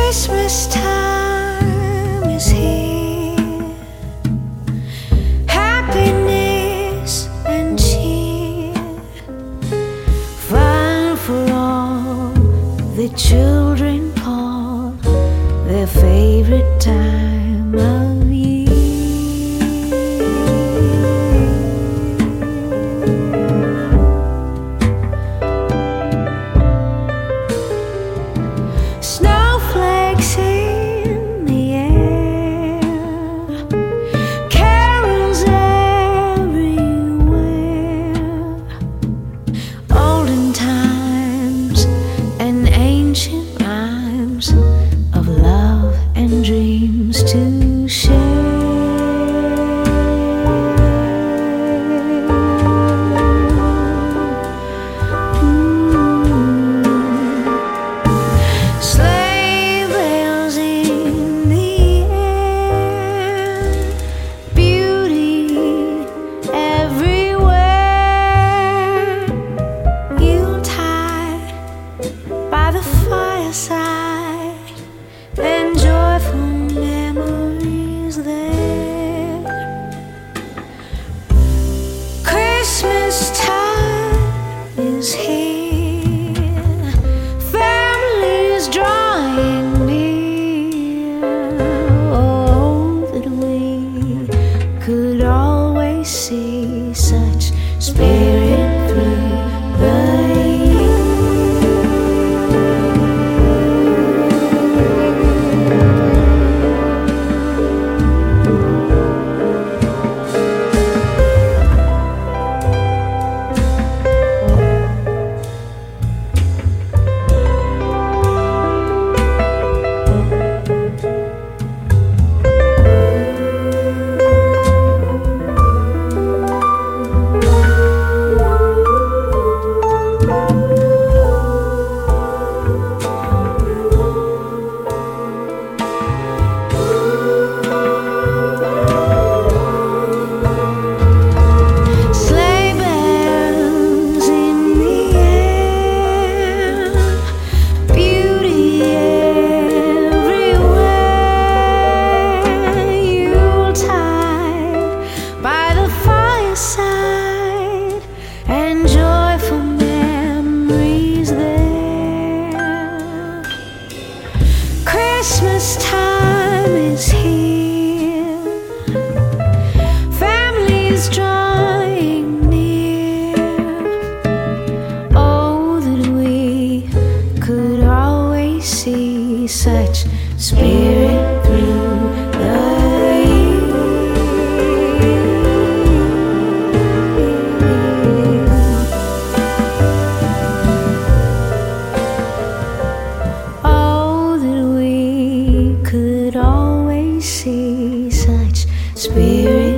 Christmas time is here, happiness and cheer, fun for all the children call their favorite time of year. Snowflakes in the air, carols everywhere, olden times and ancient rhymes of love and dreams to share. Sleigh bells in the air, beauty everywhere, Yuletide by the fireside, and joyful memories there. Christmas time is here, families drawing near. Oh, that we could always see such spirit through the year. Sleigh bells in the air, beauty everywhere, Yuletide by the fireside, and joyful memories there. Christmas time is here, families drawing near. Oh, that we could always see such spirit through the year. Oh, that we could always see such spirit